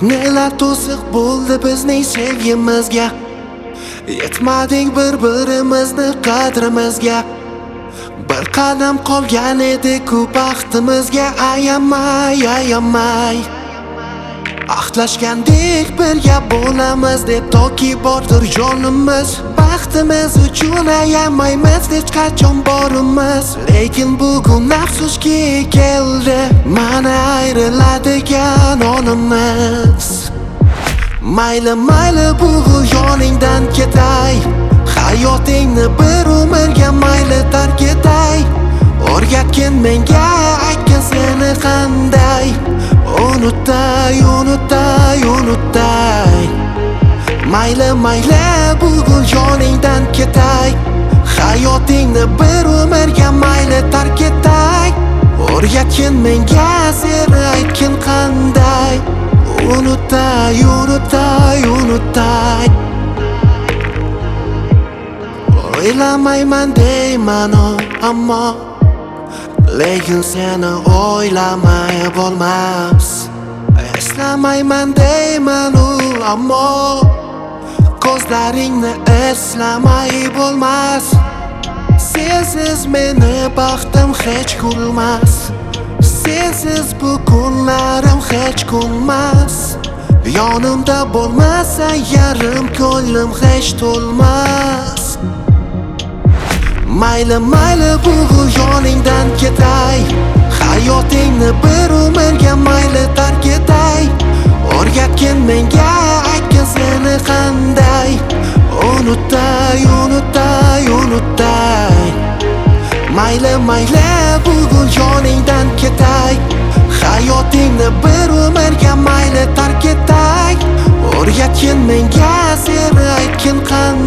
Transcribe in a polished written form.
Nelar to'siq bo'ldi bizning sevgimizga, yetmadik bir-birimizni qadrimizga. Bir qadam qolgan edi ko'p baxtimizga. Ayamay ahdlashgandik birga bo'lamiz deb, toki bordir jonimiz. Baxtimiz uchun ayamaymiz hech qachon borimiz. Lekin bugun afsuski keldi mana ayriladigan onimiz. Mayli bugun yoningdan ketay, hayotingni bir umrga mayli tark etay. O'rgatgin menga, aytgin seni qanday unutay. Mayli bugun yoningdan ketay, hayotingni bir umrga mayli tark etay. O'rgatgin menga, seni aytgin qanday unutay. O'ylamayman deyman ammo, lekin seni o'ylamay bo'lmas. Eslamayman deyman ammo, ko'zlaringni eslamay bo'lmas. Sensiz meni baxtim hech kulmas, sensiz bu kunlarim hech kunmas. Yonimda bo'lmasa yarim ko'nglim hech to'lmas. Mayli bugun yoningdan ketay, hayotingni bir umrga mayli tark etay. O'rgatgin menga, aytgin seni qanday unutay. Mayli bugun yoningdan ketay, hayotingni bir umrga mayli tark etay. O'rgatgin menga, seni aytgin qanday